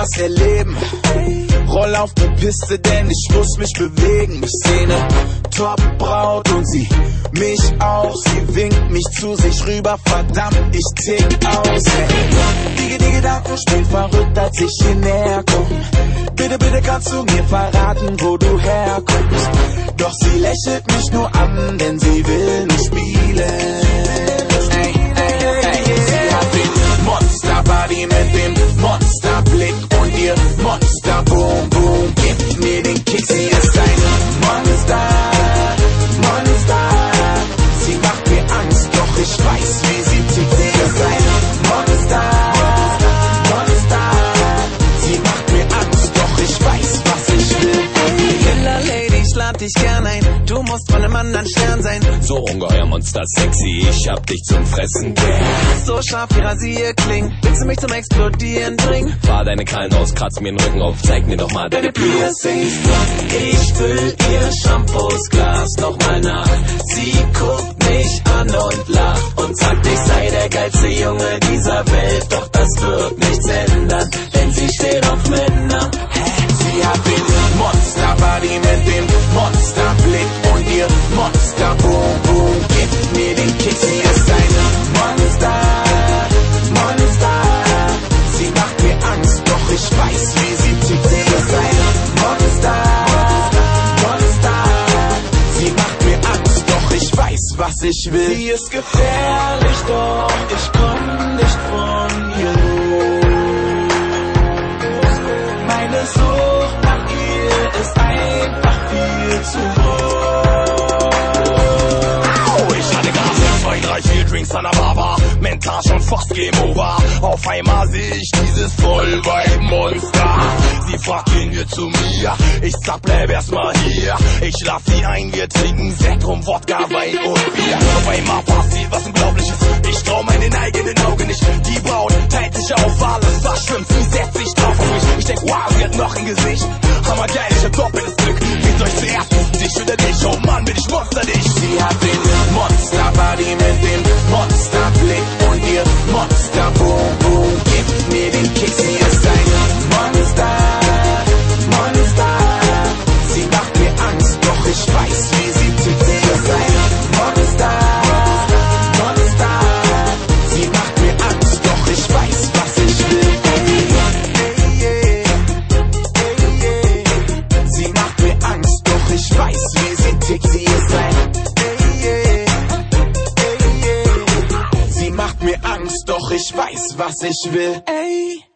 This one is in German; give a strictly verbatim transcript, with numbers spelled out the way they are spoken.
was erleben. Roll auf die Piste, denn ich muss mich bewegen. Ich seh ne Top-Braut und sie mich auch. Sie winkt mich zu sich rüber, verdammt, ich tick aus. Hey. Die, die Gedanken spielen verrückt, als ich hier näher komm. Bitte, bitte kannst du mir verraten, wo du herkommst. Doch sie lächelt mich nur an, denn sie will nur spielen. Hey, hey, hey. Sie hat den Monster-Body mit dem Monsterblick und ihr Monster-Boom-Boom. Gib mir den Kick, sie ist ein Monster, Monster. Sie macht mir Angst, doch ich weiß, wie sie tickt. Sie ist ein Monster, Monster. Sie macht mir Angst, doch ich weiß, was ich will. Killer Lady, ich lad dich gern ein. Du musst von einem anderen Stern sein. So ungeheuer Monster sexy, ich hab dich zum Fressen gern. So scharf wie Rasierklingen, willst du mich zum Explodieren bringen? Fahr deine Krallen aus, kratz mir den Rücken auf, zeig mir doch mal deine Piercings. Ich füll ihr Shampoosglas nochmal nach. Sie guckt mich an und lacht und sagt, ich sei der geilste Junge dieser Welt. Doch das wird nichts ändern, denn sie steht auf Männer. Sie hat den Monster-Body mit dem Monsterblick und ihr Monster-Boom-Boom. Gib mir den Kick, sie ist ein Monster, Monster. Sie macht mir Angst, doch ich weiß, wie sie tickt. Sie ist ein Monster, Monster. Sie macht mir Angst, doch ich weiß, was ich will. Sie ist gefährlich, doch ich komm nicht von ihr los. Meine Sucht nach ihr ist einfach viel zu groß. Au, ich hatte Gas, zwei, drei, vier Drinks an der Bar, mental schon fast Game Over. Auf einmal seh ich dieses Vollweib-Monster. Sie fragt, gehen wir zu mir? Ich sag, bleib erstmal hier. Ich lass sie ein, wir trinken Sekt, rum, Wodka, Wein und Bier. Auf einmal passiert was Unglaubliches. Ich trau meinen eigenen Augen nicht. Die Braut teilt sich auf, alles was schwimmt. Sie setzt sich drauf auf mich. Ich denk, wow, sie hat noch ein Gesicht. Hammergeil, ich hab doppeltes Glück. Geht's euch zuerst, dich oder dich? Oh Mann, bin ich Monster dich. Sie hat den Monster-Body mit dem Monsterblick und ihr Monster-Boom-Boom. Gib mir den Kick, sie ist ein Monster, Monster. Sie macht mir Angst, doch ich weiß, wie sie tickt. Sie ist ein Monster, Monster. Sie macht mir Angst, doch ich weiß, was ich will. Hey, hey, hey, hey. Sie macht mir Angst, doch ich weiß, wie sie tickt. Sie ist ein hey, hey, hey, hey. Sie macht mir Angst, doch ich weiß, was ich will. Ey.